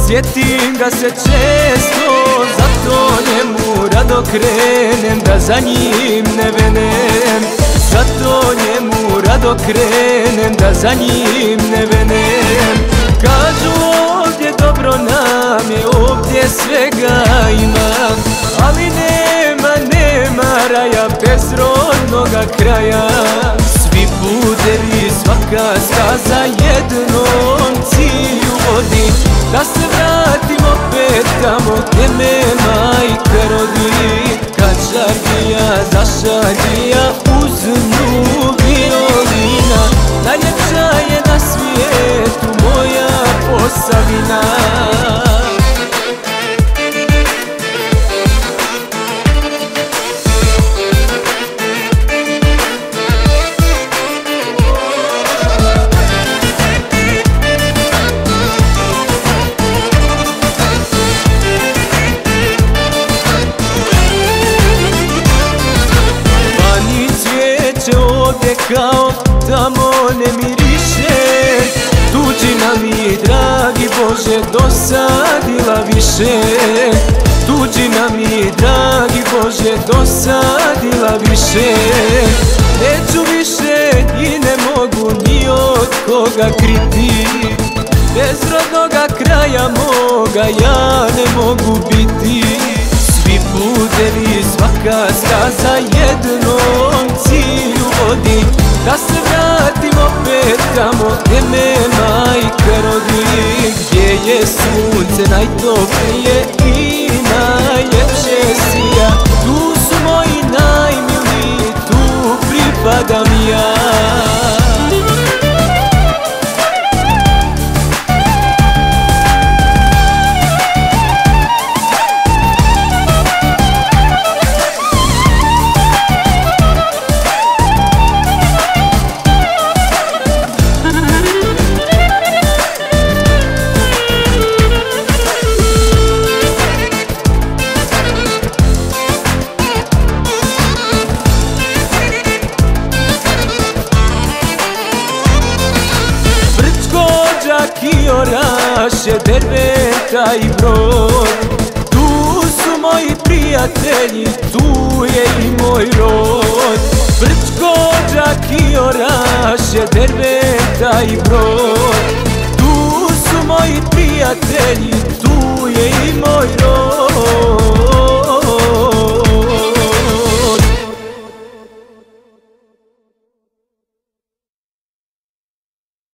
Sjetim ga se često, zato njemu rado krenem, da za njim ne venem. Zato njemu rado krenem, da za njim ne venem. Kažu ovdje dobro nam je, ovdje svega ima, ali nema raja bez rodnoga kraja. Svi putevi, svaka staza jednom cilju vodi, da se vratim opet tamo gdje me majka rodi. Kad šargija zašargija uz nju violina, najljepša je na svijetu moja Posavina. Ovdje kao tamo ne miriše, tuđina mi, dragi Bože, dosadila više. Tuđina mi, dragi Bože, dosadila više. Neću više i ne mogu ni od koga kriti, bez rodnoga kraja moga ja ne mogu biti. Svi putevi, svaka staza jednom cilju vodi, da se vratim opet tamo gdje me majka rodi. Gdje je sunce najtoplije i najljepše sija, tu su moji najmiliji, tu pripadam ja. Kioraše, Derventa i Brod, tu su moji prijatelji, tu je i moj rod. Brčko, Kioraše, Derventa i Brod, tu su moji prijatelji, tu je i moj rod.